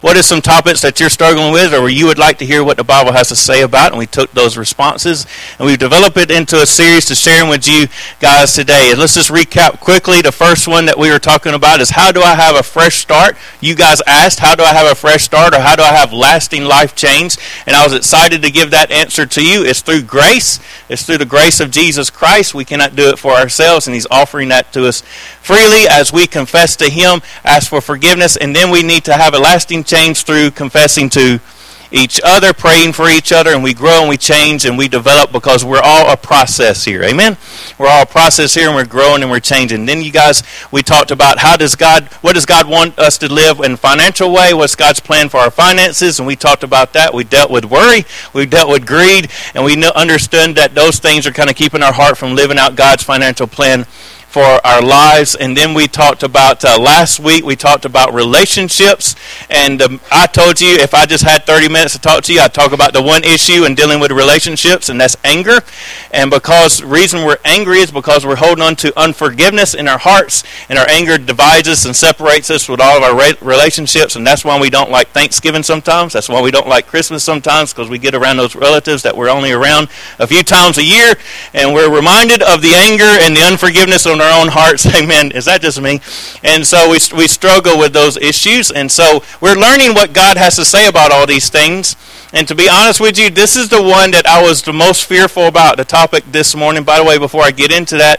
What are some topics that you're struggling with or you would like to hear what the Bible has to say about? And we took those responses and we've developed it into a series to share with you guys today. And let's just recap quickly. The first one that we were talking about is how do I have a fresh start? You guys asked, how do I have a fresh start or how do I have lasting life change? And I was excited to give that answer to you. It's through grace. It's through the grace of Jesus Christ. We cannot do it for ourselves, and He's offering that to us freely as we confess to Him, ask for forgiveness, and then we need to have a lasting change through confessing to each other, praying for each other, and we grow and we change and we develop because we're all a process here. Amen? We're all a process here and we're growing and we're changing. Then you guys, we talked about what does God want us to live in a financial way? What's God's plan for our finances? And we talked about that. We dealt with worry, we dealt with greed, and we understood that those things are kind of keeping our heart from living out God's financial plan for our lives. And then we talked about last week we talked about relationships, and I told you if I just had 30 minutes to talk to you, I'd talk about the one issue in dealing with relationships, and that's anger. And because the reason we're angry is because we're holding on to unforgiveness in our hearts, and our anger divides us and separates us with all of our relationships, and that's why we don't like Thanksgiving sometimes. That's why we don't like Christmas sometimes, because we get around those relatives that we're only around a few times a year, and we're reminded of the anger and the unforgiveness on our own hearts. Amen. Is that just me? And so we struggle with those issues. And so we're learning what God has to say about all these things. And to be honest with you, this is the one that I was the most fearful about, the topic this morning. By the way, before I get into that,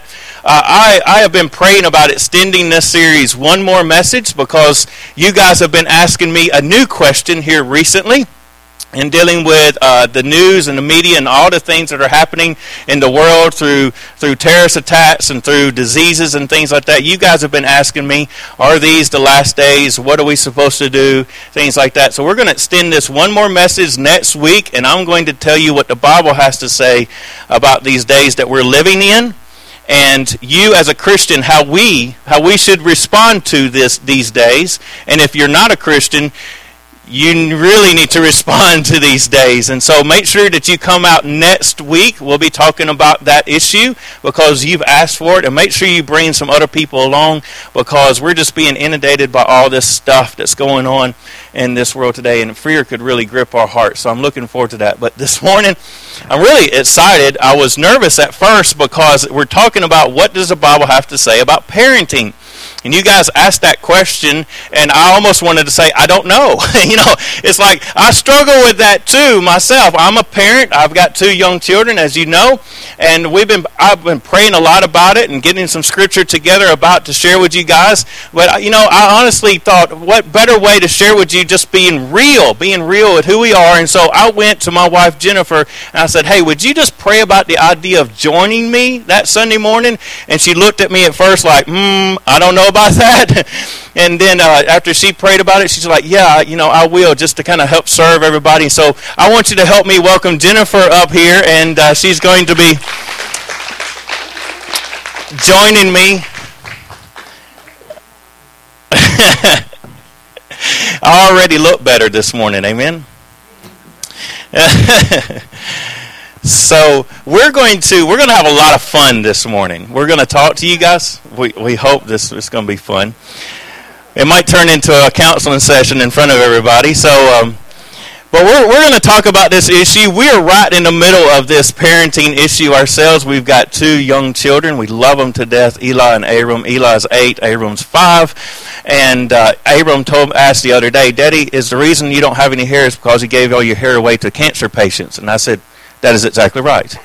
I have been praying about extending this series one more message because you guys have been asking me a new question here recently. In dealing with the news and the media and all the things that are happening in the world through terrorist attacks and through diseases and things like that. You guys have been asking me, are these the last days? What are we supposed to do? Things like that. So we're going to extend this one more message next week, and I'm going to tell you what the Bible has to say about these days that we're living in. And you as a Christian, how we should respond to these days. And if you're not a Christian, you really need to respond to these days. And so make sure that you come out next week. We'll be talking about that issue because you've asked for it. And make sure you bring some other people along because we're just being inundated by all this stuff that's going on in this world today. And fear could really grip our hearts. So I'm looking forward to that. But this morning, I'm really excited. I was nervous at first because we're talking about what does the Bible have to say about parenting. And you guys asked that question, and I almost wanted to say, I don't know. It's like I struggle with that too myself. I'm a parent. I've got 2 young children, as you know, and I've been praying a lot about it and getting some scripture together about to share with you guys. But I honestly thought, what better way to share with you just being real with who we are. And so I went to my wife Jennifer and I said, hey, would you just pray about the idea of joining me that Sunday morning? And she looked at me at first like, I don't know about that. And then after she prayed about it, she's like, yeah, I will, just to kind of help serve everybody. So I want you to help me welcome Jennifer up here, and she's going to be joining me. I already look better this morning, amen? So we're going to have a lot of fun this morning. We're going to talk to you guys. We hope this is going to be fun. It might turn into a counseling session in front of everybody. So, but we're going to talk about this issue. We are right in the middle of this parenting issue ourselves. We've got 2 young children. We love them to death, Eli and Abram. Eli's 8, Abram's 5. And Abram asked the other day, Daddy, is the reason you don't have any hair is because you gave all your hair away to cancer patients? And I said, that is exactly right.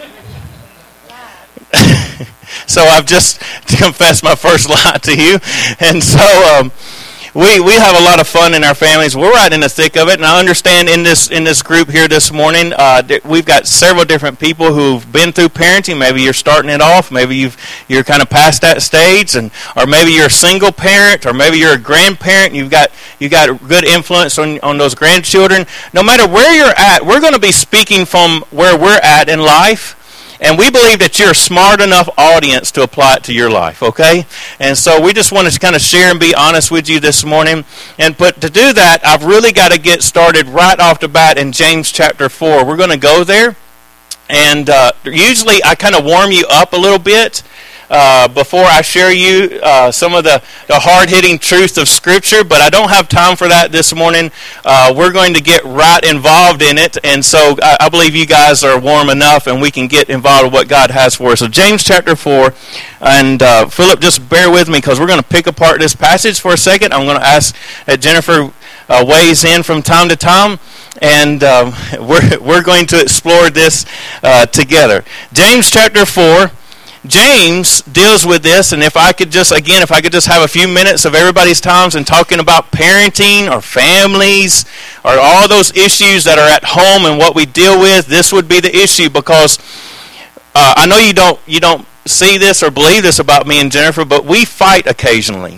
So I've just confessed my first lie to you. And so we have a lot of fun in our families. We're right in the thick of it. And I understand in this group here this morning, we've got several different people who've been through parenting. Maybe you're starting it off. Maybe you're kind of past that stage, or maybe you're a single parent, or maybe you're a grandparent. You've got good influence on those grandchildren. No matter where you're at, we're going to be speaking from where we're at in life. And we believe that you're a smart enough audience to apply it to your life, okay? And so we just wanted to kind of share and be honest with you this morning. But to do that, I've really got to get started right off the bat in James chapter 4. We're going to go there. And usually I kind of warm you up a little bit before I share you some of the hard-hitting truth of Scripture, but I don't have time for that this morning. We're going to get right involved in it, and so I believe you guys are warm enough and we can get involved with what God has for us. So James chapter 4, and Philip, just bear with me because we're going to pick apart this passage for a second. I'm going to ask that Jennifer weighs in from time to time, and we're going to explore this together. James chapter 4. James deals with this, and if I could just have a few minutes of everybody's times and talking about parenting or families or all those issues that are at home and what we deal with, this would be the issue, because I know you don't see this or believe this about me and Jennifer, but we fight occasionally.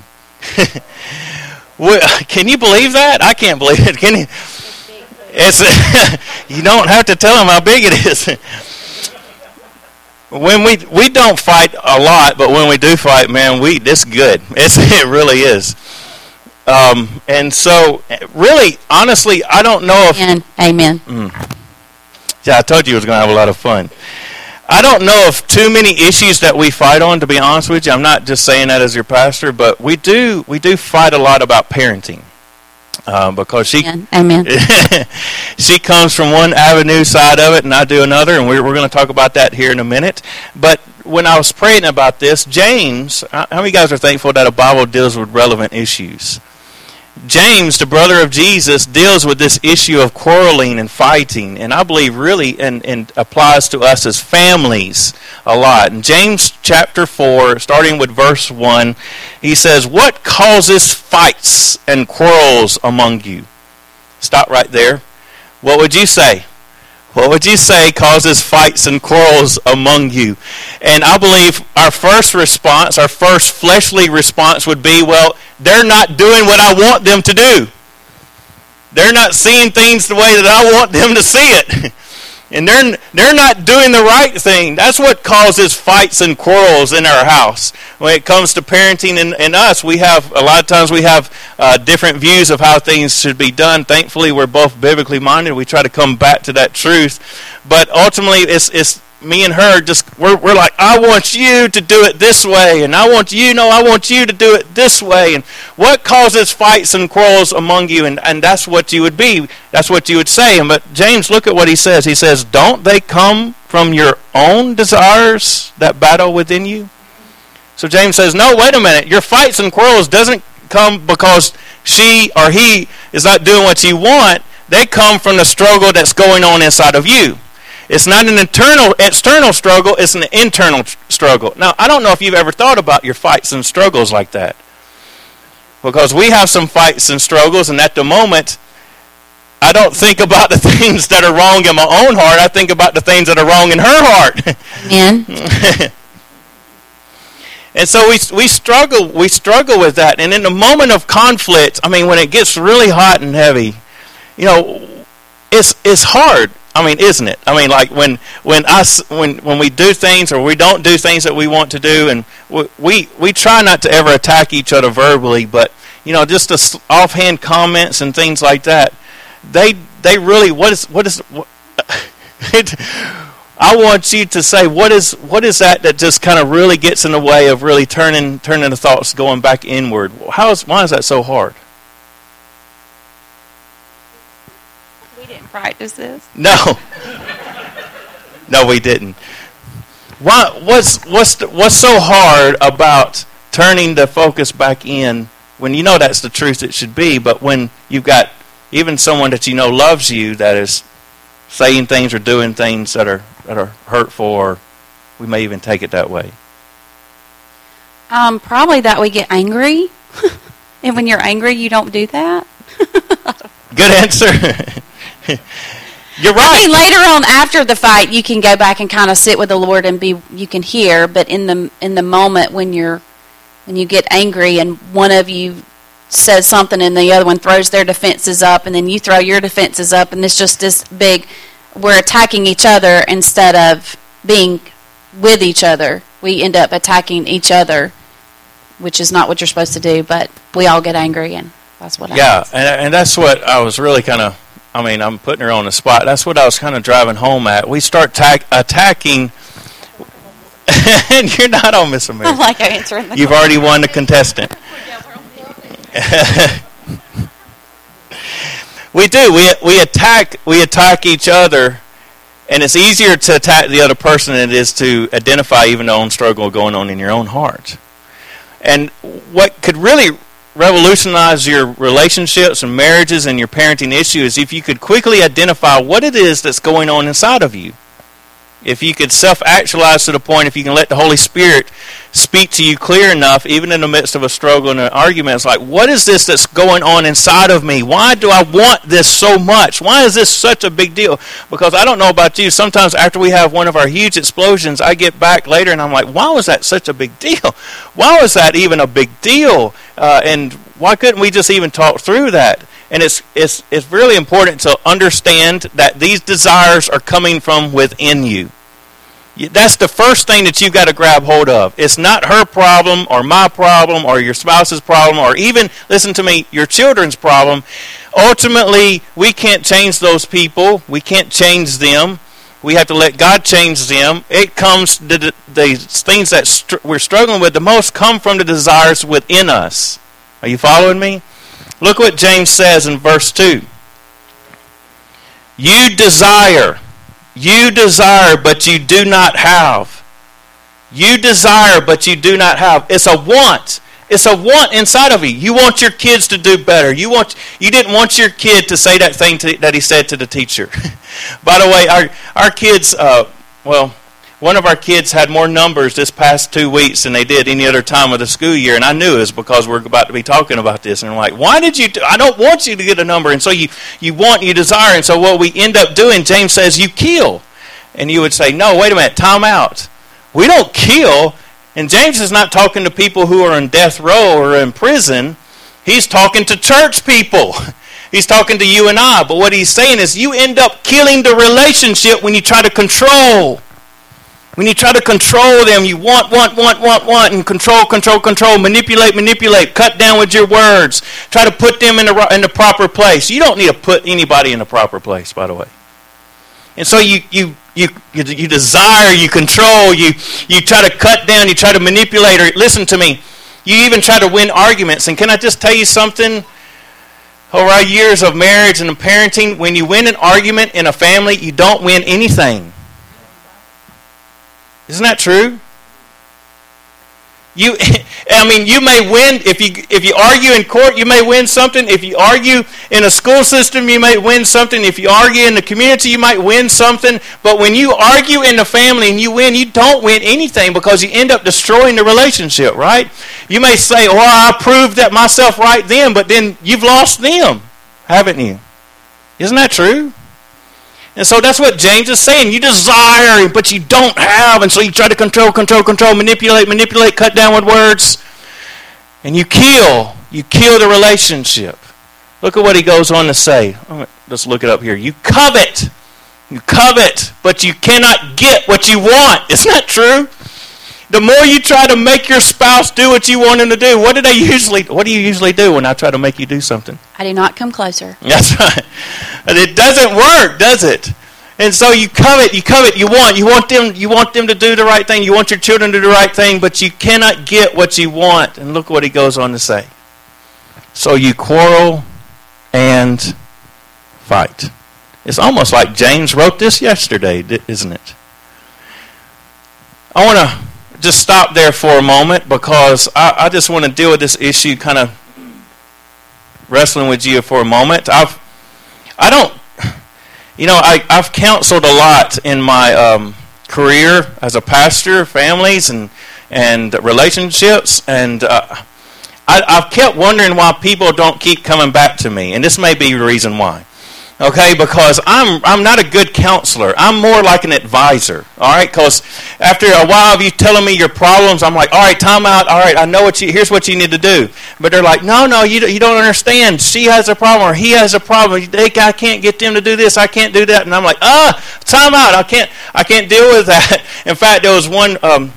Can you believe that? I can't believe it. Can you? You don't have to tell them how big it is. When we don't fight a lot, but when we do fight, man, it's good. It really is. And so, really, honestly, I don't know if... Amen. Yeah, I told you it was going to have a lot of fun. I don't know of too many issues that we fight on, to be honest with you. I'm not just saying that as your pastor, but we do fight a lot about parenting. Because she Amen. she comes from one avenue side of it and I do another, and we're going to talk about that here in a minute. But when I was praying about this, James, how many guys are thankful that a Bible deals with relevant issues? James, the brother of Jesus, deals with this issue of quarreling and fighting, and I believe really and applies to us as families a lot. In James chapter 4, starting with verse 1, he says, "What causes fights and quarrels among you?" Stop right there. What would you say? What would you say causes fights and quarrels among you? And I believe our first response, our first fleshly response would be, well, they're not doing what I want them to do. They're not seeing things the way that I want them to see it. And they're not doing the right thing. That's what causes fights and quarrels in our house. When it comes to parenting and us, we have a lot of times we have different views of how things should be done. Thankfully, we're both biblically minded. We try to come back to that truth. But ultimately, it's me and her. We're like, I want you to do it this way, and I want you to do it this way. And what causes fights and quarrels among you? And that's what you would be. That's what you would say. But James, look at what he says. He says, don't they come from your own desires that battle within you? So James says, no, wait a minute. Your fights and quarrels doesn't come because she or he is not doing what you want. They come from the struggle that's going on inside of you. It's not an external struggle, it's an internal struggle. Now, I don't know if you've ever thought about your fights and struggles like that. Because we have some fights and struggles, and at the moment, I don't think about the things that are wrong in my own heart. I think about the things that are wrong in her heart. Amen. And so we struggle with that. And in the moment of conflict, I mean, when it gets really hot and heavy, you know, it's hard. I mean, isn't it? I mean, like when we do things or we don't do things that we want to do, and we try not to ever attack each other verbally, but you know, just the offhand comments and things like that. They really I want you to say what is that just kind of really gets in the way of really turning the thoughts going back inward. Why is that so hard? Practice this? No, we didn't. What's so hard about turning the focus back in when you know that's the truth it should be, but when you've got even someone that you know loves you that is saying things or doing things that are hurtful, or we may even take it that way? Probably that we get angry, and when you're angry, you don't do that. Good answer. You're right. I mean, later on after the fight, you can go back and kind of sit with the Lord and you can hear. But in the moment when you get angry and one of you says something and the other one throws their defenses up, and then you throw your defenses up, and it's just this big. We're attacking each other instead of being with each other. We end up attacking each other, which is not what you're supposed to do. But we all get angry, and that's what happens. Yeah, and that's what I was really kind of. I mean, I'm putting her on the spot. That's what I was kind of driving home at. We start attacking. You're not on Miss America. I like answering the You've already won the contestant. We do. We attack each other, and it's easier to attack the other person than it is to identify even the own struggle going on in your own heart. And what could really revolutionize your relationships and marriages and your parenting issue is if you could quickly identify what it is that's going on inside of you. If you could self-actualize to the point, if you can let the Holy Spirit speak to you clear enough, even in the midst of a struggle and an argument, it's like, what is this that's going on inside of me? Why do I want this so much? Why is this such a big deal? Because I don't know about you, sometimes after we have one of our huge explosions, I get back later and I'm like, why was that such a big deal? Why was that even a big deal? And why couldn't we just even talk through that? And it's really important to understand that these desires are coming from within you. That's the first thing that you've got to grab hold of. It's not her problem or my problem or your spouse's problem or even, listen to me, your children's problem. Ultimately, we can't change those people. We can't change them. We have to let God change them. It comes, the things that we're struggling with the most come from the desires within us. Are you following me? Look what James says in verse 2. You desire, but you do not have. You desire, but you do not have. It's a want. It's a want inside of you. You want your kids to do better. You didn't want your kid to say that thing that he said to the teacher. By the way, our kids, one of our kids had more numbers this past 2 weeks than they did any other time of the school year, and I knew it was because we're about to be talking about this. And I'm like, why did you I don't want you to get a number. And so you desire. And so what we end up doing, James says, you kill. And you would say, no, wait a minute, time out. We don't kill. And James is not talking to people who are in death row or in prison. He's talking to church people. He's talking to you and I. But what he's saying is you end up killing the relationship when you try to control. When you try to control them, you want, and control, manipulate, cut down with your words. Try to put them in the proper place. You don't need to put anybody in the proper place, by the way. And so you desire, you control, you try to cut down, you try to manipulate, or listen to me, you even try to win arguments. And can I just tell you something? Over our years of marriage and parenting, when you win an argument in a family, you don't win anything. Isn't that true? You may win if you argue in court, you may win something. If you argue in a school system, you may win something. If you argue in the community, you might win something. But when you argue in the family and you win, you don't win anything because you end up destroying the relationship, right? You may say, "Oh, I proved that myself right then," but then you've lost them, haven't you? Isn't that true? And so that's what James is saying. You desire, but you don't have. And so you try to control, manipulate, cut down with words. And you kill the relationship. Look at what he goes on to say. Let's look it up here. You covet, but you cannot get what you want. Isn't that true? The more you try to make your spouse do what you want him to do, what do you usually do when I try to make you do something? I do not come closer. That's right. And it doesn't work, does it? And so you covet, you want them to do the right thing, you want your children to do the right thing, but you cannot get what you want. And look what he goes on to say. So you quarrel and fight. It's almost like James wrote this yesterday, isn't it? I want to just stop there for a moment because I just want to deal with this issue, kind of wrestling with you for a moment. I've counseled a lot in my career as a pastor, families and relationships, and I've kept wondering why people don't keep coming back to me, and this may be the reason why. Okay, because I'm not a good counselor. I'm more like an advisor. All right, because after a while of you telling me your problems, I'm like, all right, time out. All right, I know here's what you need to do. But they're like, no, you don't understand. She has a problem or he has a problem. I can't get them to do this. I can't do that. And I'm like, time out. I can't deal with that. In fact, there was one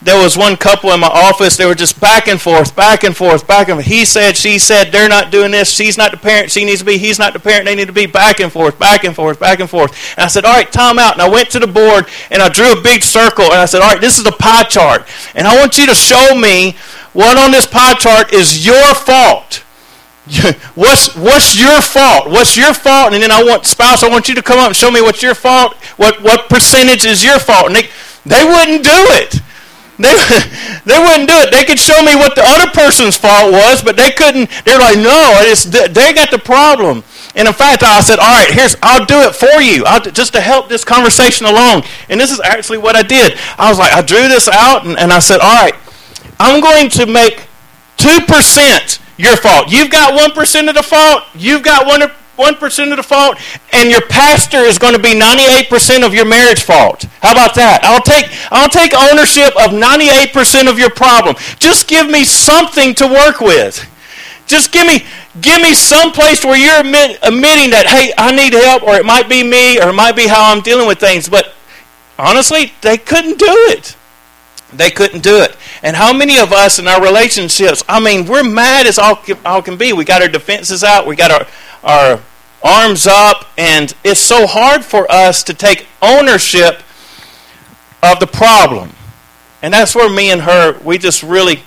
there was one couple in my office. They were just back and forth, back and forth, back and forth. He said, she said, they're not doing this. She's not the parent she needs to be. He's not the parent they need to be. Back and forth, back and forth, back and forth. And I said, all right, time out. And I went to the board and I drew a big circle. And I said, all right, this is the pie chart. And I want you to show me what on this pie chart is your fault. What's your fault? What's your fault? And then I want you to come up and show me what's your fault. What percentage is your fault? And they wouldn't do it. They wouldn't do it. They could show me what the other person's fault was, but they couldn't. They're like, no, they got the problem. And in fact, I said, all right, I'll do it for you, just to help this conversation along. And this is actually what I did. I was like, I drew this out, and I said, all right, I'm going to make 2% your fault. You've got 1% of the fault. You've got 1% of the fault, and your pastor is going to be 98% of your marriage fault. How about that? I'll take ownership of 98% of your problem. Just give me something to work with. Just give me some place where you're admitting that, hey, I need help, or it might be me, or it might be how I'm dealing with things. But honestly, they couldn't do it. They couldn't do it. And how many of us in our relationships, I mean, we're mad as all can be. We got our defenses out. We got our arms up. And it's so hard for us to take ownership of the problem. And that's where me and her, we really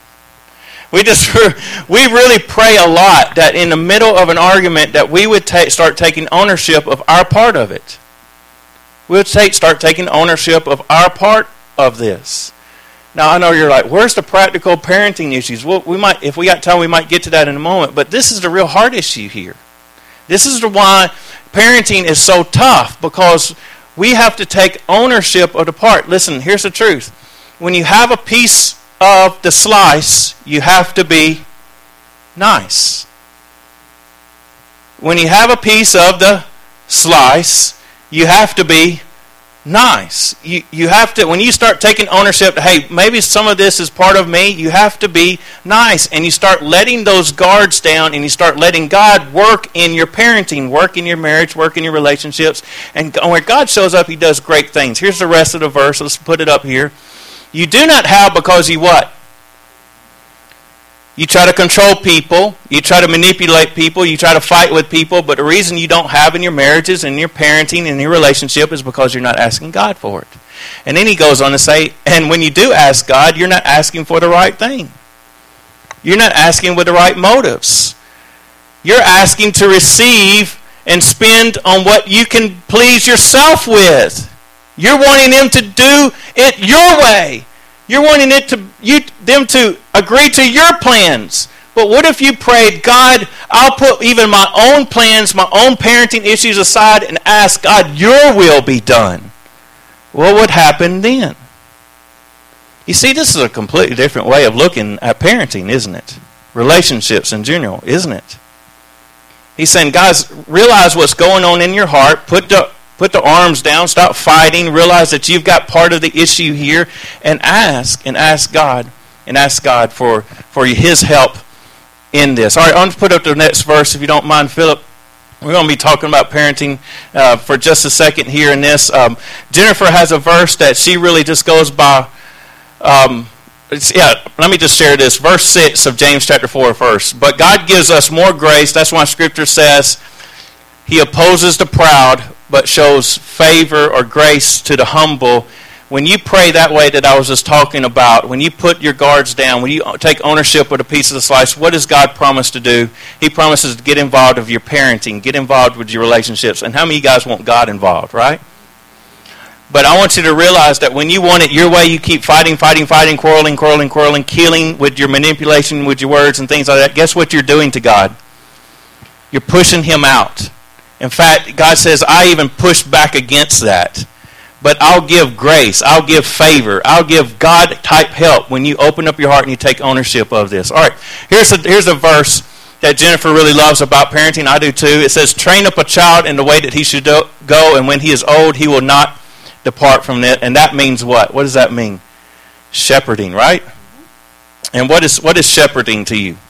pray a lot that in the middle of an argument that we would start taking ownership of our part of it. We would start taking ownership of our part of this. Now I know you're like, where's the practical parenting issues? Well, if we got time, we might get to that in a moment. But this is the real hard issue here. This is why parenting is so tough, because we have to take ownership of the part. Listen, here's the truth. When you have a piece of the slice, you have to be nice. When you have a piece of the slice, you have to be nice. You have to, when you start taking ownership, hey, maybe some of this is part of me, you have to be nice. And you start letting those guards down, and you start letting God work in your parenting, work in your marriage, work in your relationships. And where God shows up, He does great things. Here's the rest of the verse. Let's put it up here. You do not have because you what? You try to control people, you try to manipulate people, you try to fight with people, but the reason you don't have in your marriages and your parenting and your relationship is because you're not asking God for it. And then he goes on to say, and when you do ask God, you're not asking for the right thing. You're not asking with the right motives. You're asking to receive and spend on what you can please yourself with. You're wanting them to do it your way. You're wanting them to agree to your plans. But what if you prayed, God, I'll put even my own plans, my own parenting issues aside and ask God, your will be done? What would happen then? You see, this is a completely different way of looking at parenting, isn't it? Relationships in general, isn't it? He's saying, guys, realize what's going on in your heart. Put the arms down. Stop fighting. Realize that you've got part of the issue here, and ask God for His help in this. All right, I'm going to put up the next verse, if you don't mind, Philip. We're going to be talking about parenting for just a second here in this. Jennifer has a verse that she really just goes by. Let me just share this. Verse 6 of James chapter 4 first. But God gives us more grace. That's why Scripture says He opposes the proud, but shows favor or grace to the humble. When you pray that way that I was just talking about, when you put your guards down, when you take ownership of a piece of the slice, what does God promise to do? He promises to get involved with your parenting, get involved with your relationships. And how many of you guys want God involved, right? But I want you to realize that when you want it your way, you keep fighting, quarreling, killing with your manipulation, with your words and things like that. Guess what you're doing to God? You're pushing Him out. In fact, God says, I even push back against that. But I'll give grace. I'll give favor. I'll give God-type help when you open up your heart and you take ownership of this. All right, here's a verse that Jennifer really loves about parenting. I do too. It says, train up a child in the way that he should go, and when he is old, he will not depart from it. And that means what? What does that mean? Shepherding, right? And what is shepherding to you?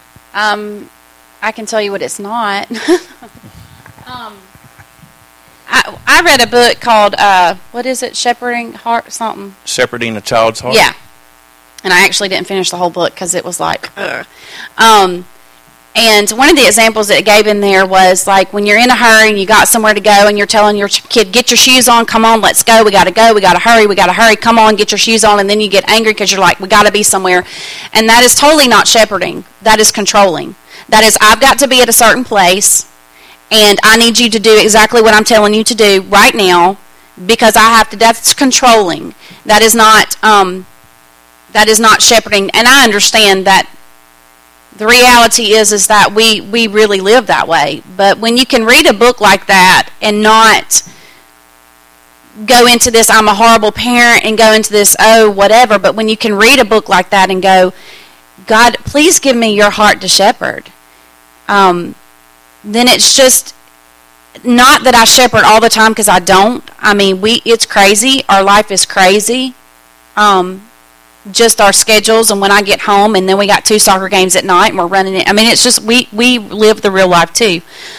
I can tell you what it's not. I read a book called, what is it, Shepherding Heart, something? Shepherding a Child's Heart? Yeah. And I actually didn't finish the whole book because it was like, ugh. And one of the examples that it gave in there was like when you're in a hurry and you got somewhere to go and you're telling your kid, get your shoes on, come on, let's go, we got to hurry, come on, get your shoes on, and then you get angry because you're like, we got to be somewhere. And that is totally not shepherding. That is controlling. That is, I've got to be at a certain place, and I need you to do exactly what I'm telling you to do right now because I have to. That's controlling. That is not shepherding. And I understand that the reality is that we really live that way. But when you can read a book like that and not go into this, I'm a horrible parent, and go into this, oh, whatever. But when you can read a book like that and go, God, please give me your heart to shepherd. Then it's just not that I shepherd all the time because I don't. I mean, it's crazy. Our life is crazy. Just our schedules, and when I get home, and then we got 2 soccer games at night, and we're running it. I mean, it's just we live the real life too.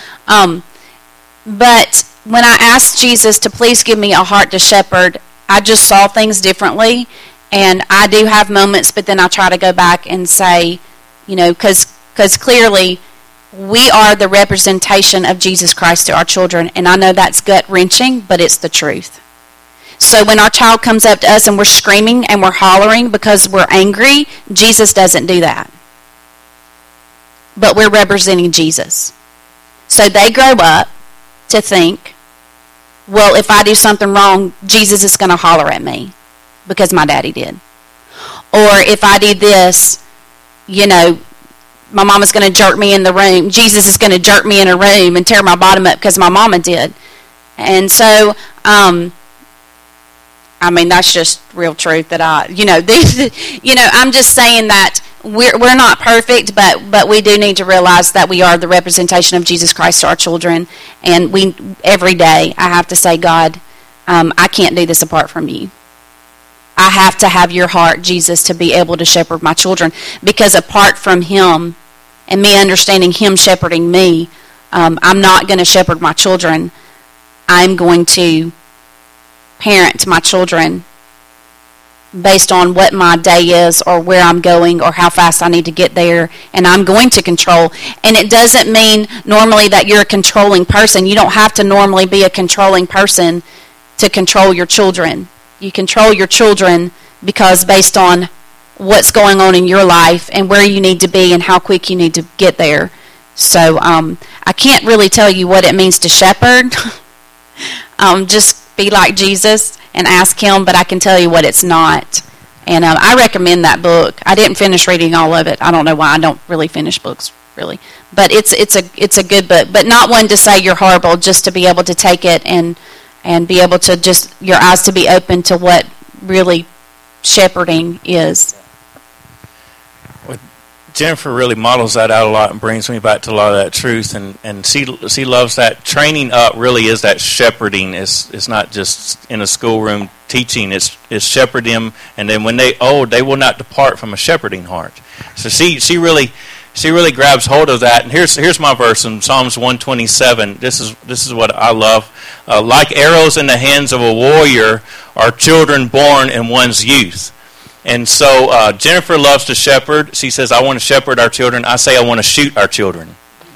But when I asked Jesus to please give me a heart to shepherd, I just saw things differently, and I do have moments, but then I try to go back and say, because clearly we are the representation of Jesus Christ to our children, and I know that's gut-wrenching, but it's the truth. So when our child comes up to us and we're screaming and we're hollering because we're angry, Jesus doesn't do that. But we're representing Jesus. So they grow up to think, well, if I do something wrong, Jesus is going to holler at me because my daddy did. Or if I do this, my mama's going to jerk me in the room. Jesus is going to jerk me in a room and tear my bottom up because my mama did. And so, that's just real truth that I'm just saying that we're not perfect, but we do need to realize that we are the representation of Jesus Christ to our children. And every day I have to say, God, I can't do this apart from you. I have to have your heart, Jesus, to be able to shepherd my children, because apart from him and me understanding him shepherding me, I'm not going to shepherd my children. I'm going to parent my children based on what my day is or where I'm going or how fast I need to get there, and I'm going to control. And it doesn't mean normally that you're a controlling person. You don't have to normally be a controlling person to control your children. You control your children because based on what's going on in your life and where you need to be and how quick you need to get there. So I can't really tell you what it means to shepherd. Just be like Jesus and ask him, but I can tell you what it's not. And I recommend that book. I didn't finish reading all of it. I don't know why. I don't really finish books, really. But it's a good book, but not one to say you're horrible, just to be able to take it and be able to just, your eyes to be open to what really shepherding is. Jennifer really models that out a lot and brings me back to a lot of that truth, and she loves that. Training up really is that shepherding. It's not just in a schoolroom teaching. It's shepherd them, and then when they old, they will not depart from a shepherding heart. So she really grabs hold of that. And here's my verse in Psalms 127. This is what I love. Like arrows in the hands of a warrior are children born in one's youth. And so Jennifer loves to shepherd. She says, I want to shepherd our children. I say I want to shoot our children.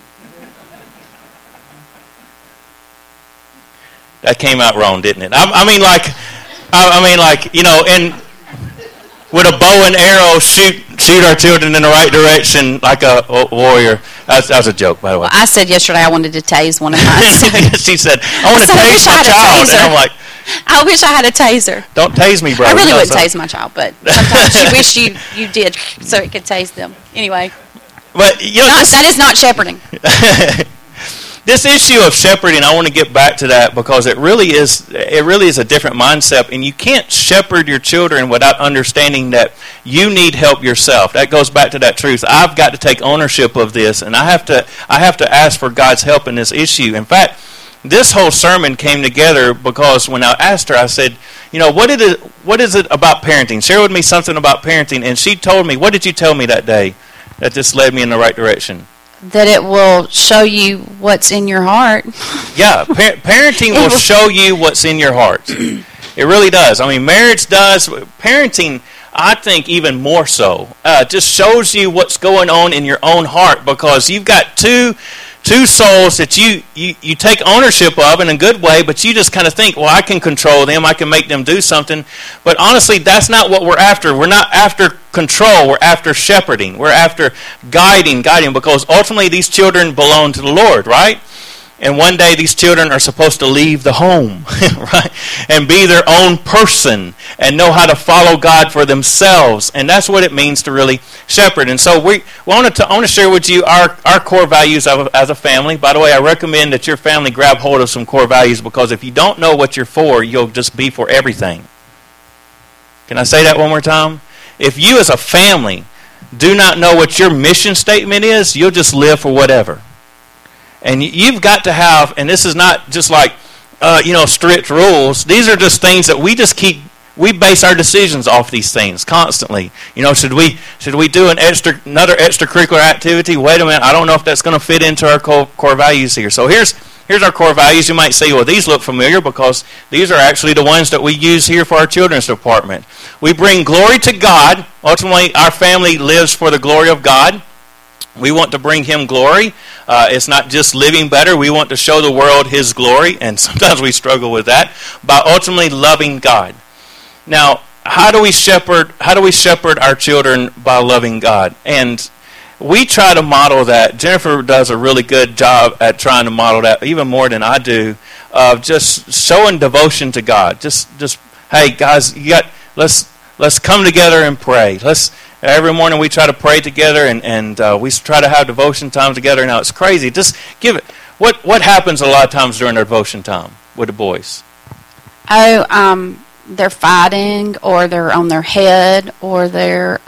That came out wrong, didn't it? I mean, and with a bow and arrow, shoot our children in the right direction like a warrior. That was a joke, by the way. Well, I said yesterday I wanted to tase one of mine. She said, I want to tase my child. And I'm like, I wish I had a taser. Don't tase me, bro. I really wouldn't tase my child, but sometimes you wish you did so it could tase them. Anyway. But that is not shepherding. This issue of shepherding, I want to get back to that because it really is a different mindset, and you can't shepherd your children without understanding that you need help yourself. That goes back to that truth. I've got to take ownership of this, and I have to ask for God's help in this issue. In fact, this whole sermon came together because when I asked her, I said, what is it about parenting? Share with me something about parenting. And she told me, what did you tell me that day that this led me in the right direction? that it will show you what's in your heart. Yeah, parenting will show you what's in your heart. It really does. I mean, marriage does. Parenting, I think, even more so. Just shows you what's going on in your own heart, because you've got two souls that you take ownership of in a good way, but you just kind of think, well, I can control them, I can make them do something. But honestly, that's not what we're after. We're not after control. We're after shepherding. We're after guiding, because ultimately these children belong to the Lord, right? And one day these children are supposed to leave the home, right? And be their own person and know how to follow God for themselves. And that's what it means to really shepherd. And so I want to share with you our core values as a family. By the way, I recommend that your family grab hold of some core values, because if you don't know what you're for, you'll just be for everything. Can I say that one more time? If you as a family do not know what your mission statement is, you'll just live for whatever. And you've got to have, and this is not just like, strict rules. These are just things that we base our decisions off these things constantly. Should we do another extracurricular activity? Wait a minute, I don't know if that's going to fit into our core values here. So here's our core values. You might say, well, these look familiar, because these are actually the ones that we use here for our children's department. We bring glory to God. Ultimately, our family lives for the glory of God. We want to bring Him glory. It's not just living better. We want to show the world His glory, and sometimes we struggle with that, by ultimately loving God. Now, how do we shepherd our children? By loving God. And we try to model that. Jennifer does a really good job at trying to model that, even more than I do, of just showing devotion to God. Just hey guys, let's come together and pray. Every morning we try to pray together, and we try to have devotion time together. Now it's crazy. Just give it. What happens a lot of times during our devotion time with the boys? They're fighting, or they're on their head, or they're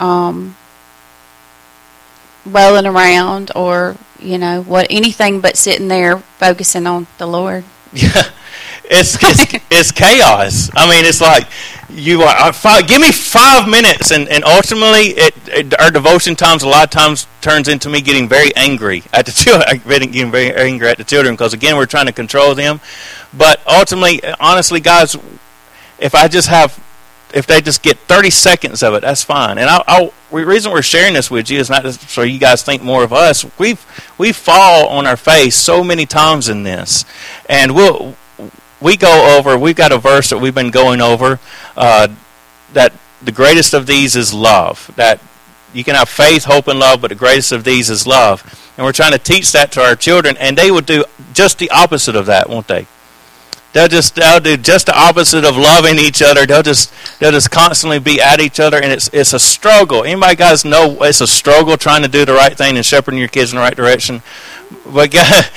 rolling around, or anything but sitting there focusing on the Lord. Yeah, it's chaos. I mean, it's like give me 5 minutes, and ultimately our devotion times a lot of times turns into me getting very angry at the children. Getting very angry at the children, because again, we're trying to control them. But ultimately, honestly, guys, if they just get 30 seconds of it, that's fine. And the reason we're sharing this with you is not just so you guys think more of us. We fall on our face so many times in this, and we've got a verse that we've been going over, that the greatest of these is love. That you can have faith, hope, and love, but the greatest of these is love. And we're trying to teach that to our children, and they will do just the opposite of that, won't they? They'll do just the opposite of loving each other. They'll just constantly be at each other, and it's a struggle. Anybody guys know it's a struggle trying to do the right thing and shepherding your kids in the right direction? But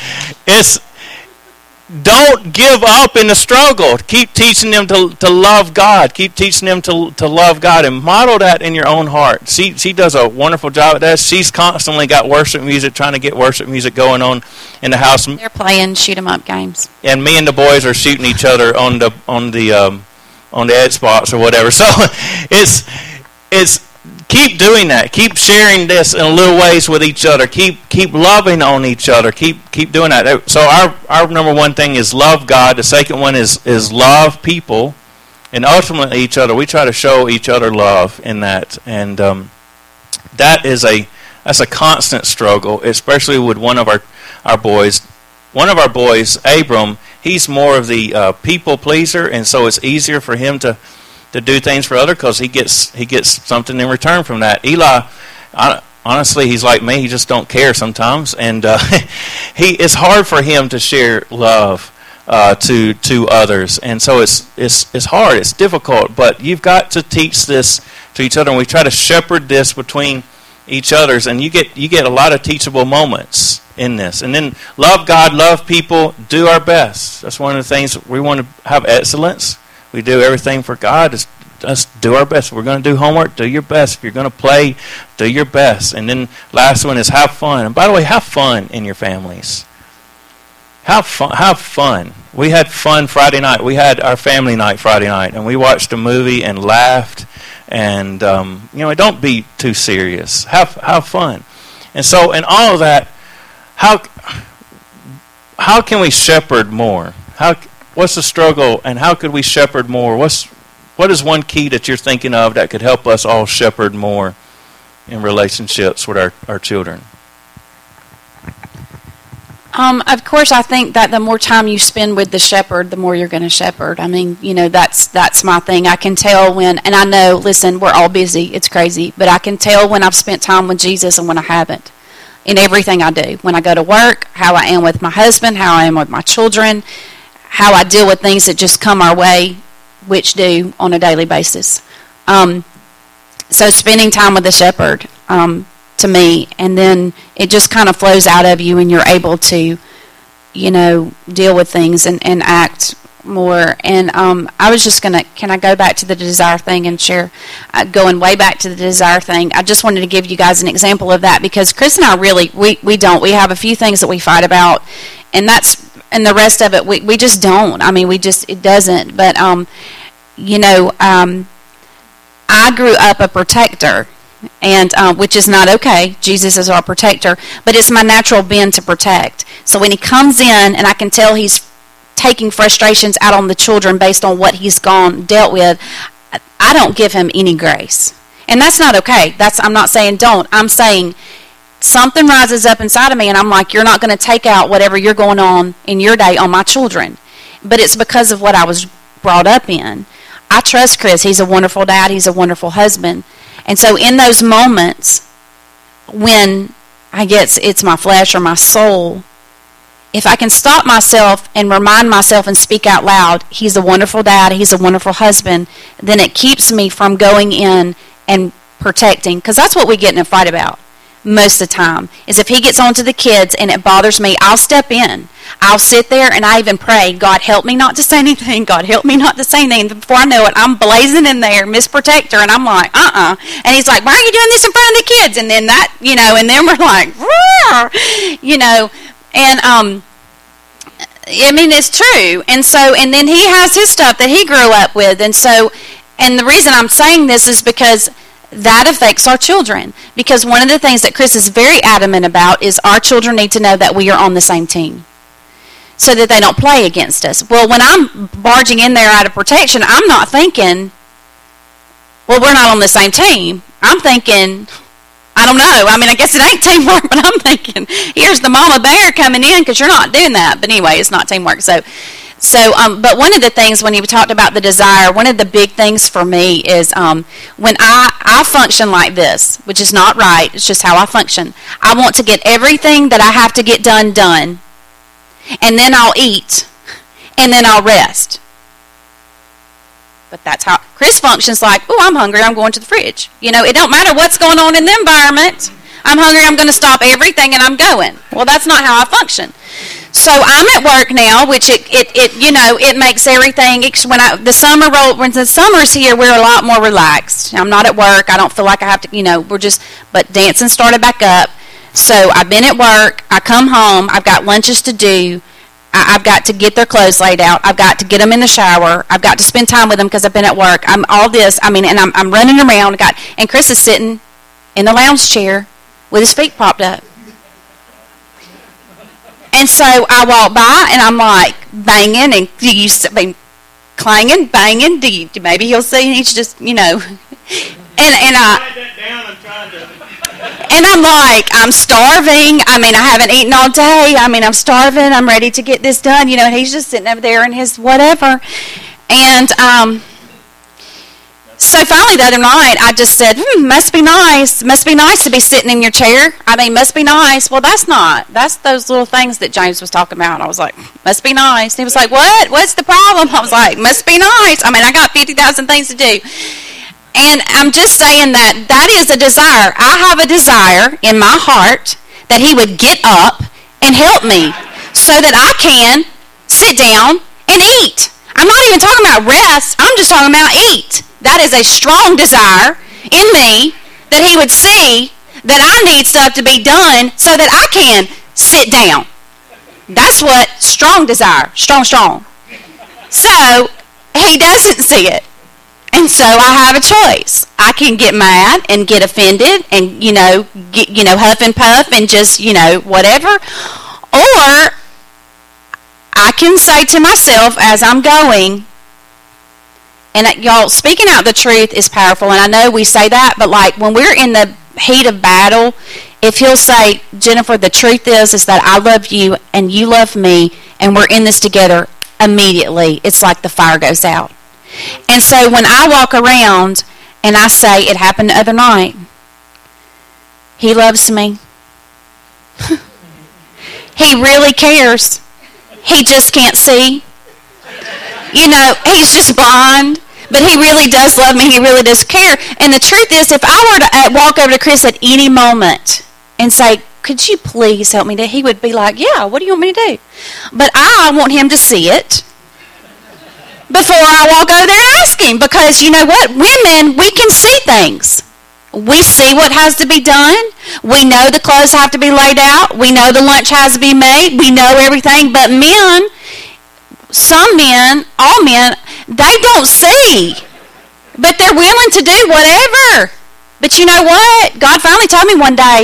don't give up in the struggle. Keep teaching them to love God. Keep teaching them to love God, and model that in your own heart. She does a wonderful job at that. She's constantly got worship music, trying to get worship music going on in the house. They're playing shoot 'em up games, and me and the boys are shooting each other on the Xbox or whatever. So it's keep doing that. Keep sharing this in little ways with each other. Keep loving on each other. Keep doing that. So our number one thing is love God. The second one is love people, and ultimately each other. We try to show each other love in that, and that's a constant struggle, especially with one of our boys. One of our boys, Abram, he's more of the people pleaser, and so it's easier for him to do things for others, because he gets something in return from that. Eli, honestly, he's like me. He just don't care sometimes, and it's hard for him to share love to others, and so it's hard. It's difficult, but you've got to teach this to each other, and we try to shepherd this between each other's, and you get a lot of teachable moments in this. And then love God, love people, do our best. That's one of the things. We want to have excellence. We do everything for God. Just do our best. If we're going to do homework, do your best. If you're going to play, do your best. And then last one is have fun. And by the way, have fun in your families. Have fun. We had fun Friday night. We had our family night Friday night, and we watched a movie and laughed. And don't be too serious. Have fun. And so in all of that, how can we shepherd more? What's the struggle, and how could we shepherd more? What is one key that you're thinking of that could help us all shepherd more in relationships with our children? Of course, I think that the more time you spend with the shepherd, the more you're going to shepherd. I mean, that's my thing. I can tell when, and I know, listen, we're all busy. It's crazy. But I can tell when I've spent time with Jesus and when I haven't in everything I do. When I go to work, how I am with my husband, how I am with my children, how I deal with things that just come our way, which do on a daily basis. So spending time with the shepherd, to me, and then it just kind of flows out of you and you're able to, deal with things and act more. And I was just going to, can I go back to the desire thing and share, going way back to the desire thing, I just wanted to give you guys an example of that because Chris and I really, we have a few things that we fight about, and the rest of it, we just don't. I mean, it doesn't. But, I grew up a protector, and which is not okay. Jesus is our protector, but it's my natural bend to protect. So when he comes in, and I can tell he's taking frustrations out on the children based on what he's dealt with, I don't give him any grace. And that's not okay. I'm not saying don't. I'm saying something rises up inside of me, and I'm like, you're not going to take out whatever you're going on in your day on my children. But it's because of what I was brought up in. I trust Chris. He's a wonderful dad. He's a wonderful husband. And so in those moments when I guess it's my flesh or my soul, if I can stop myself and remind myself and speak out loud, he's a wonderful dad, he's a wonderful husband, then it keeps me from going in and protecting. Because that's what we get in a fight about most of the time, is if he gets on to the kids and it bothers me, I'll step in. I'll sit there and I even pray, God, help me not to say anything. God, help me not to say anything. Before I know it, I'm blazing in there, Miss Protector, and I'm like, And he's like, why are you doing this in front of the kids? And then that, and then we're like, and I mean, it's true. And then he has his stuff that he grew up with. And the reason I'm saying this is because that affects our children. Because one of the things that Chris is very adamant about is our children need to know that we are on the same team, so that they don't play against us. Well, when I'm barging in there out of protection, I'm not thinking, well, we're not on the same team. I'm thinking, I don't know. I mean, I guess it ain't teamwork, but I'm thinking, here's the mama bear coming in because you're not doing that. But anyway, it's not teamwork. So, but one of the things when you talked about the desire, one of the big things for me is when I function like this, which is not right. It's just how I function. I want to get everything that I have to get done. And then I'll eat, and then I'll rest. But that's how Chris functions. Like, oh, I'm hungry, I'm going to the fridge. It don't matter what's going on in the environment. I'm hungry, I'm going to stop everything, and I'm going. Well, that's not how I function. So I'm at work now, which it makes everything. When the summer's here, we're a lot more relaxed. I'm not at work. I don't feel like I have to. But dancing started back up. So I've been at work. I come home. I've got lunches to do. I've got to get their clothes laid out. I've got to get them in the shower. I've got to spend time with them because I've been at work. I'm running around. And Chris is sitting in the lounge chair with his feet propped up. And so I walk by and I'm like banging and clanging, banging. Maybe he'll see and he's just and I'm like, I'm starving. I mean, I haven't eaten all day. I mean, I'm starving. I'm ready to get this done. And he's just sitting over there in his whatever. And so finally the other night, I just said, must be nice. Must be nice to be sitting in your chair. I mean, must be nice. Well, that's not. That's those little things that James was talking about. I was like, must be nice. He was like, what? What's the problem? I was like, must be nice. I mean, I got 50,000 things to do. And I'm just saying that is a desire. I have a desire in my heart that he would get up and help me so that I can sit down and eat. I'm not even talking about rest. I'm just talking about eat. That is a strong desire in me that he would see that I need stuff to be done so that I can sit down. That's what strong desire. Strong. So he doesn't see it. And And so I have a choice. I can get mad and get offended and, huff and puff and just, whatever. Or I can say to myself as I'm going, and y'all, speaking out the truth is powerful, and I know we say that, but like when we're in the heat of battle, if he'll say, Jennifer, the truth is that I love you and you love me and we're in this together, immediately it's like the fire goes out. And so when I walk around and I say, it happened the other night, he loves me. He really cares. He just can't see. He's just blind. But he really does love me. He really does care. And the truth is, if I were to walk over to Chris at any moment and say, could you please help me? He would be like, yeah, what do you want me to do? But I want him to see it before I walk over there and ask him. Because you know what? Women, we can see things. We see what has to be done. We know the clothes have to be laid out. We know the lunch has to be made. We know everything. But men, some men, all men, they don't see. But they're willing to do whatever. But you know what? God finally told me one day,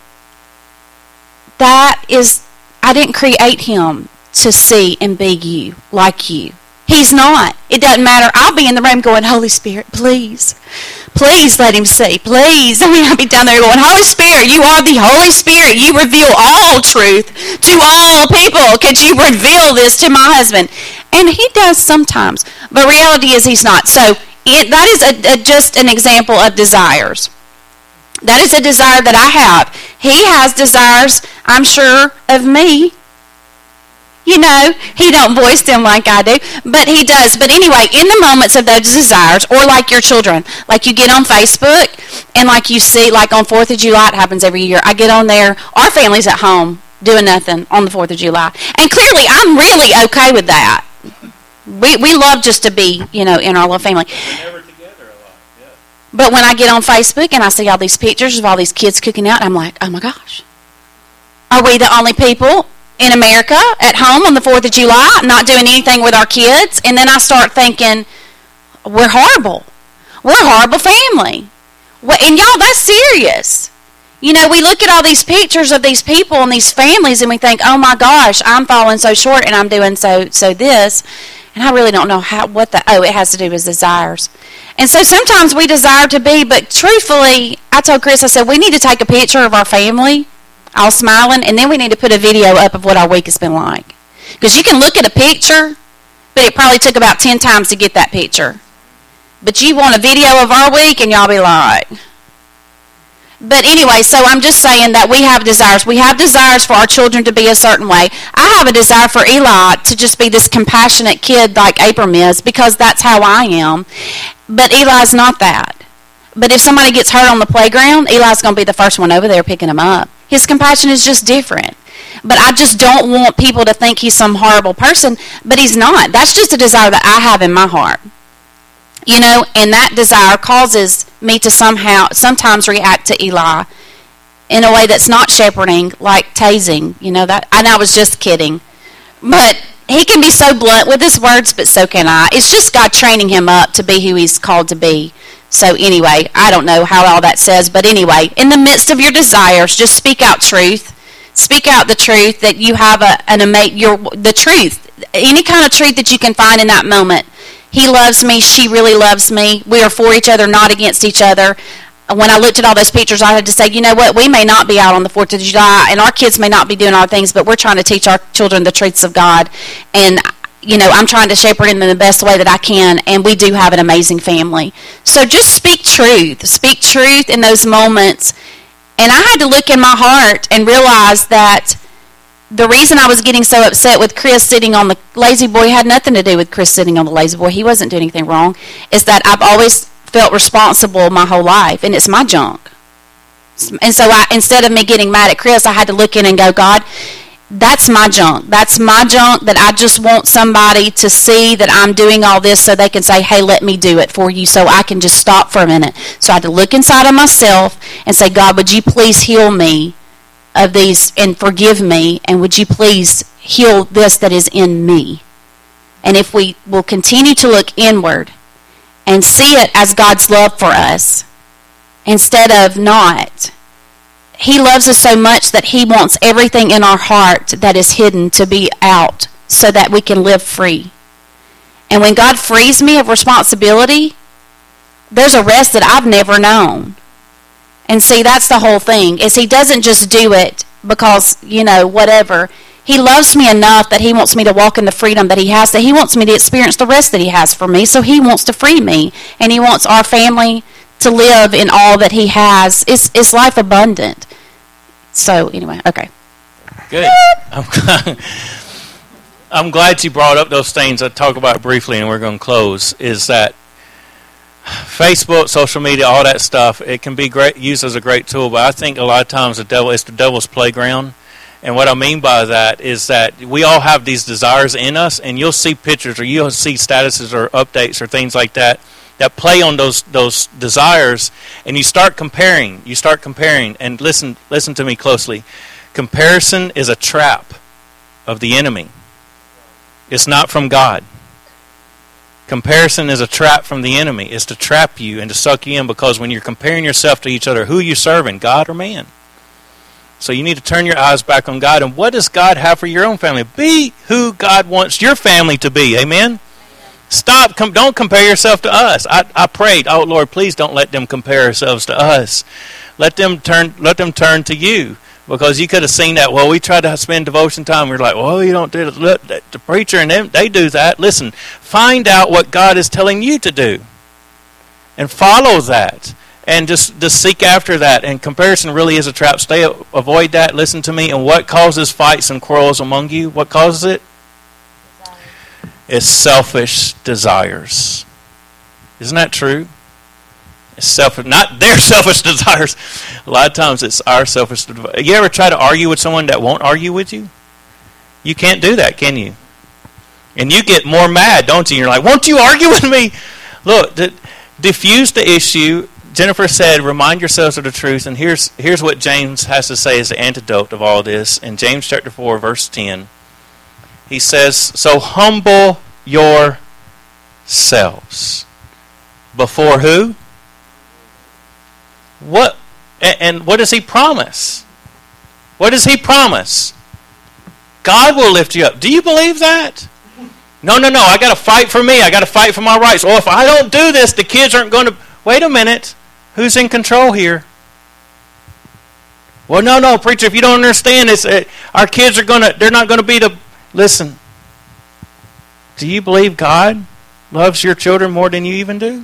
I didn't create him to see and be you, like you. He's not. It doesn't matter. I'll be in the room going, Holy Spirit, please. Please let him see. Please. I'll be down there going, Holy Spirit, you are the Holy Spirit. You reveal all truth to all people. Could you reveal this to my husband? And he does sometimes. But reality is he's not. So that is just an example of desires. That is a desire that I have. He has desires, I'm sure, of me. He don't voice them like I do, but he does. But anyway, in the moments of those desires, or like your children, like you get on Facebook, and like you see, like on 4th of July, it happens every year. I get on there, our family's at home doing nothing on the 4th of July. And clearly, I'm really okay with that. We love just to be, in our little family. We're never together a lot, yeah. But when I get on Facebook and I see all these pictures of all these kids cooking out, I'm like, oh my gosh. Are we the only people in America at home on the 4th of July not doing anything with our kids? And then I start thinking, we're horrible. We're a horrible family. And y'all, that's serious. We look at all these pictures of these people and these families and we think, oh my gosh, I'm falling so short and I'm doing so this. And I really don't know it has to do with desires. And so sometimes we desire to be, but truthfully, I told Chris, I said, we need to take a picture of our family, all smiling, and then we need to put a video up of what our week has been like. Because you can look at a picture, but it probably took about 10 times to get that picture. But you want a video of our week, and y'all be like. But anyway, so I'm just saying that we have desires. We have desires for our children to be a certain way. I have a desire for Eli to just be this compassionate kid like Abram is, because that's how I am. But Eli's not that. But if somebody gets hurt on the playground, Eli's going to be the first one over there picking him up. His compassion is just different. But I just don't want people to think he's some horrible person, but he's not. That's just a desire that I have in my heart. And that desire causes me to sometimes react to Eli in a way that's not shepherding, like tasing. That. And I was just kidding. But he can be so blunt with his words, but so can I. It's just God training him up to be who he's called to be. So anyway, I don't know how all that says, but anyway, in the midst of your desires, just speak out truth. Speak out the truth that you have the truth, any kind of truth that you can find in that moment. He loves me. She really loves me. We are for each other, not against each other. When I looked at all those pictures, I had to say, you know what? We may not be out on the 4th of July, and our kids may not be doing all things, but we're trying to teach our children the truths of God. And, I'm trying to shepherd them in the best way that I can, and we do have an amazing family. So just speak truth. Speak truth in those moments. And I had to look in my heart and realize that the reason I was getting so upset with Chris sitting on the lazy boy had nothing to do with Chris sitting on the lazy boy. He wasn't doing anything wrong. Is that I've always felt responsible my whole life, and it's my junk. And so instead of me getting mad at Chris, I had to look in and go, God, that's my junk. That's my junk that I just want somebody to see that I'm doing all this so they can say, hey, let me do it for you, so I can just stop for a minute. So I had to look inside of myself and say, God, would you please heal me of these and forgive me, and would you please heal this that is in me? And if we will continue to look inward and see it as God's love for us instead of not. He loves us so much that he wants everything in our heart that is hidden to be out so that we can live free. And when God frees me of responsibility, there's a rest that I've never known. And see, that's the whole thing, is he doesn't just do it because, whatever. He loves me enough that he wants me to walk in the freedom that he has, that he wants me to experience the rest that he has for me. So he wants to free me. And he wants our family to live in all that he has. It's life abundant. So, anyway, okay. Good. I'm glad you brought up those things. I'll talk about it briefly and we're going to close, is that Facebook, social media, all that stuff, it can be used as a great tool, but I think a lot of times it's the devil's playground. And what I mean by that is that we all have these desires in us, and you'll see pictures or you'll see statuses or updates or things like that play on those desires, and you start comparing. And listen to me closely. Comparison is a trap of the enemy. It's not from God. Comparison is a trap from the enemy. It's to trap you and to suck you in, because when you're comparing yourself to each other, who are you serving, God or man? So you need to turn your eyes back on God. And what does God have for your own family? Be who God wants your family to be. Amen? Stop. Don't compare yourself to us. I prayed, oh, Lord, please don't let them compare themselves to us. Let them turn to you. Because you could have seen that, well, we try to spend devotion time. We're like, well, you don't do it. Look, the preacher and them, they do that. Listen, find out what God is telling you to do. And follow that. And just seek after that. And comparison really is a trap. Avoid that. Listen to me. And what causes fights and quarrels among you? What causes it? It's selfish desires. Isn't that true? Not their selfish desires. A lot of times it's our selfish desires. You ever try to argue with someone that won't argue with you? You can't do that, can you? And you get more mad, don't you? You're like, won't you argue with me? Look, diffuse the issue. Jennifer said, remind yourselves of the truth. And here's what James has to say as the antidote of all this. In James chapter 4, verse 10, he says, so humble yourselves. Before who? What? And what does he promise? What does he promise? God will lift you up. Do you believe that? No. I got to fight for me. I got to fight for my rights. Or if I don't do this, the kids aren't going to... Wait a minute. Who's in control here? Well, no, preacher, if you don't understand this, our kids they're not going to be the... Listen. Do you believe God loves your children more than you even do?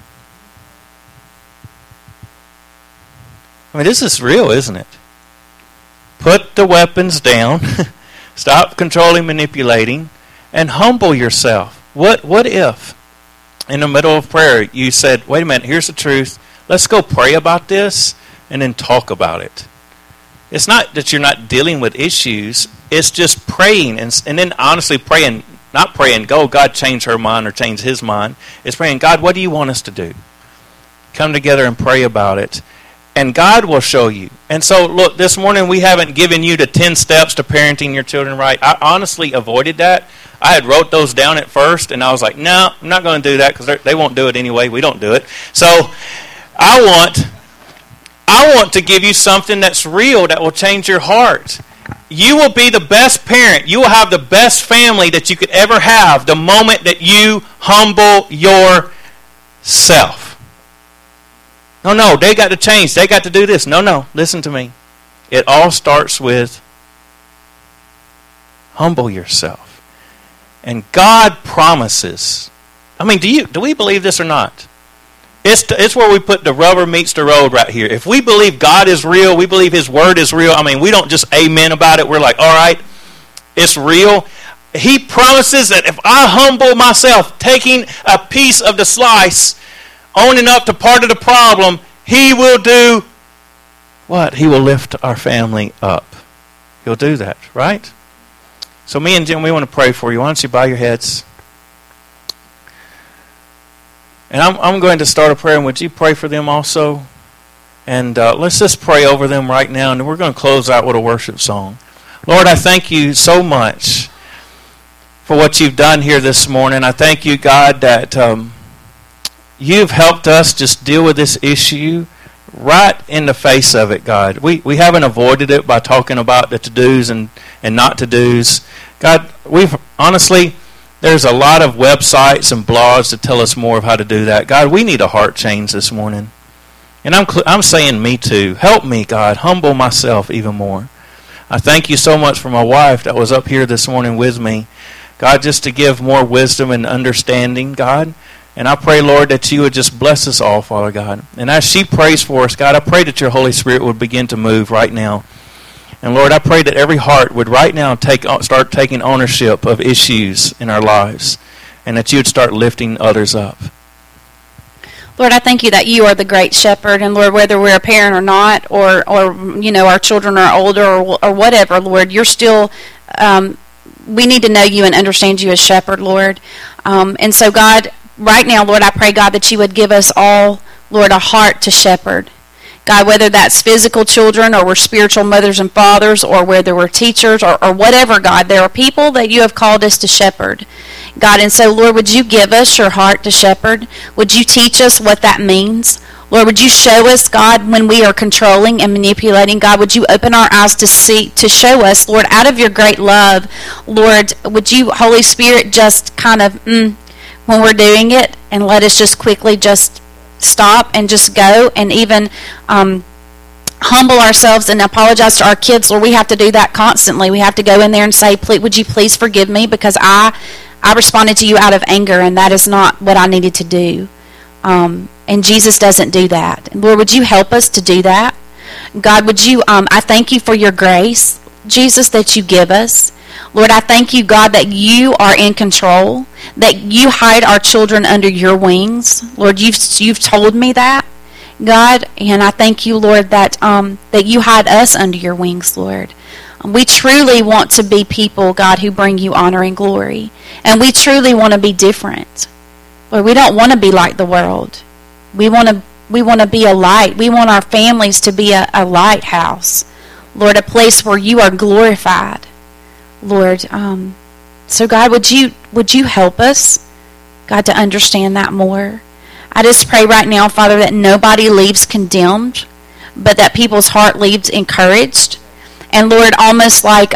I mean, this is real, isn't it? Put the weapons down. Stop controlling, manipulating, and humble yourself. What if, in the middle of prayer, you said, wait a minute, here's the truth. Let's go pray about this and then talk about it. It's not that you're not dealing with issues. It's just praying and then honestly praying, not praying, go, God, change her mind or change his mind. It's praying, God, what do you want us to do? Come together and pray about it. And God will show you. And so, look, this morning we haven't given you the 10 steps to parenting your children right. I honestly avoided that. I had wrote those down at first, and I was like, no, I'm not going to do that because they won't do it anyway. We don't do it. So I want to give you something that's real that will change your heart. You will be the best parent. You will have the best family that you could ever have the moment that you humble yourself. No, they got to change. They got to do this. No, listen to me. It all starts with humble yourself. And God promises. I mean, do we believe this or not? It's where we put the rubber meets the road right here. If we believe God is real, we believe his word is real. I mean, we don't just amen about it. We're like, all right, it's real. He promises that if I humble myself, taking a piece of the slice, owning up to part of the problem, he will do what? He will lift our family up. He'll do that, right? So me and Jim, we want to pray for you. Why don't you bow your heads? And I'm going to start a prayer, and would you pray for them also? And let's just pray over them right now, and we're going to close out with a worship song. Lord, I thank you so much for what you've done here this morning. I thank you, God, that you've helped us just deal with this issue right in the face of it, God. We haven't avoided it by talking about the to-dos and not to-dos. God, there's a lot of websites and blogs that tell us more of how to do that. God, we need a heart change this morning. And I'm saying me too. Help me, God. Humble myself even more. I thank you so much for my wife that was up here this morning with me. God, just to give more wisdom and understanding, God. And I pray, Lord, that you would just bless us all, Father God. And as she prays for us, God, I pray that your Holy Spirit would begin to move right now. And Lord, I pray that every heart would right now start taking ownership of issues in our lives. And that you would start lifting others up. Lord, I thank you that you are the great shepherd, and Lord, whether we're a parent or not, or our children are older or whatever, Lord, you're still, we need to know you and understand you as shepherd, Lord. And so, God, right now, Lord, I pray, God, that you would give us all, Lord, a heart to shepherd. God, whether that's physical children or we're spiritual mothers and fathers or whether we're teachers or whatever, God, there are people that you have called us to shepherd. God, and so, Lord, would you give us your heart to shepherd? Would you teach us what that means? Lord, would you show us, God, when we are controlling and manipulating? God, would you open our eyes to see, to show us, Lord, out of your great love, Lord, would you, Holy Spirit, just kind of, when we're doing it, and let us just quickly just stop and just go and even humble ourselves and apologize to our kids. Lord, we have to do that constantly. We have to go in there and say, would you please forgive me because I responded to you out of anger, and that is not what I needed to do. And Jesus doesn't do that. And Lord, would you help us to do that? God, would you, I thank you for your grace, Jesus, that you give us. Lord, I thank you, God, that you are in control, that you hide our children under your wings. Lord, you've told me that, God, and I thank you, Lord, that that you hide us under your wings, Lord. We truly want to be people, God, who bring you honor and glory. And we truly want to be different. Lord, we don't want to be like the world. We want to be a light. We want our families to be a lighthouse. Lord, a place where you are glorified. Lord, so God, would you help us, God, to understand that more? I just pray right now, Father, that nobody leaves condemned, but that people's heart leaves encouraged. And Lord, almost like,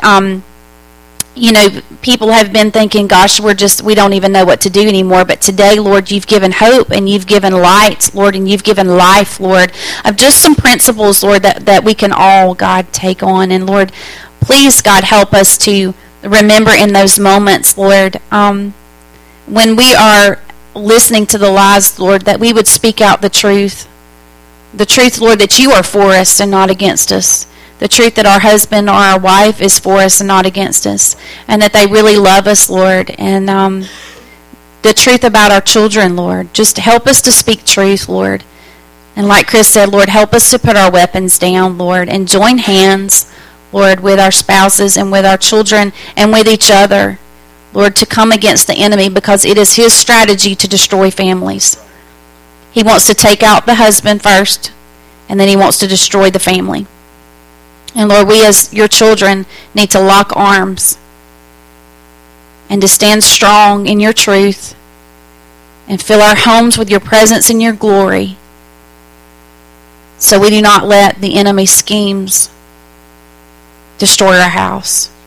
people have been thinking, gosh, we don't even know what to do anymore. But today, Lord, you've given hope and you've given light, Lord, and you've given life, Lord, of just some principles, Lord, that we can all, God, take on. And Lord, please, God, help us to remember in those moments, Lord, when we are listening to the lies, Lord, that we would speak out the truth, Lord, that you are for us and not against us. The truth that our husband or our wife is for us and not against us. And that they really love us, Lord. And the truth about our children, Lord. Just help us to speak truth, Lord. And like Chris said, Lord, help us to put our weapons down, Lord. And join hands, Lord, with our spouses and with our children and with each other, Lord, to come against the enemy. Because it is his strategy to destroy families. He wants to take out the husband first. And then he wants to destroy the family. And Lord, we as your children need to lock arms and to stand strong in your truth and fill our homes with your presence and your glory so we do not let the enemy's schemes destroy our house.